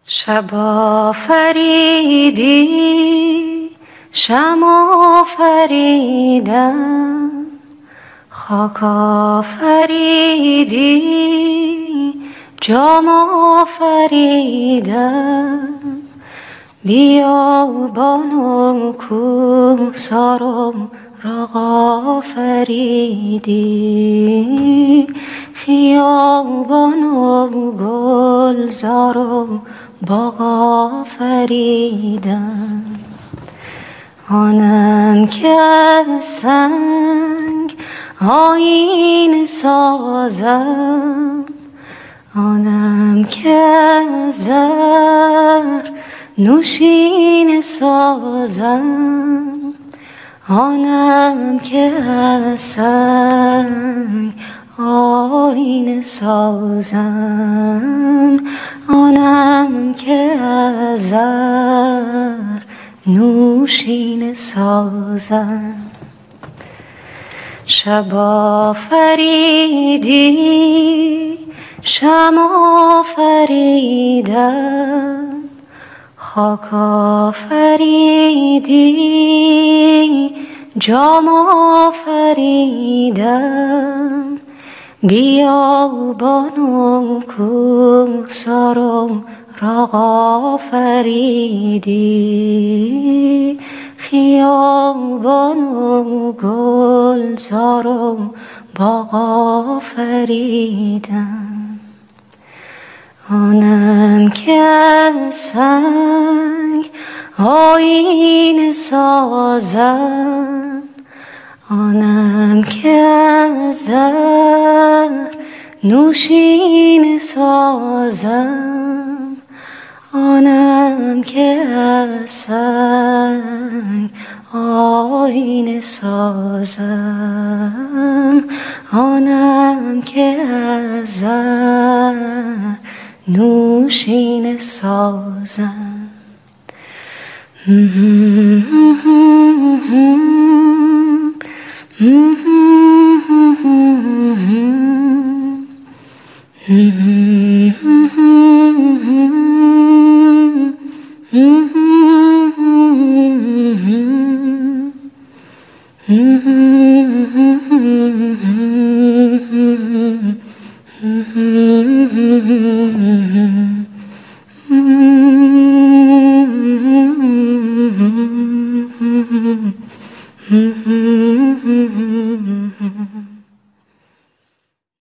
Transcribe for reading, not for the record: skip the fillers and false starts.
شب آفریدی شم آفریدم، خاک آفریدی جام آفریدم، بیابان و کوهسار و راغ آفریدی، خیابان و گلزار و باغ آفریدم. آنم که از سنگ آیینه سازم، آنم که از زر نوشینه سازم، آنم که از سنگ آیینه سازم، آنم که از زر نوشینه سازم. شب آفریدی شم آفریدم، خاک آفریدی جام آفریدم، بیابان و کوهسار و راغ آفریدی، خیابان و گلزار و باغ آفریدم. آنم که از سنگ آیینه سازم، آنم که از زر نوشینه سازم، آنم که از سنگ آیینه سازم، آنم که از زر نوشینه سازم.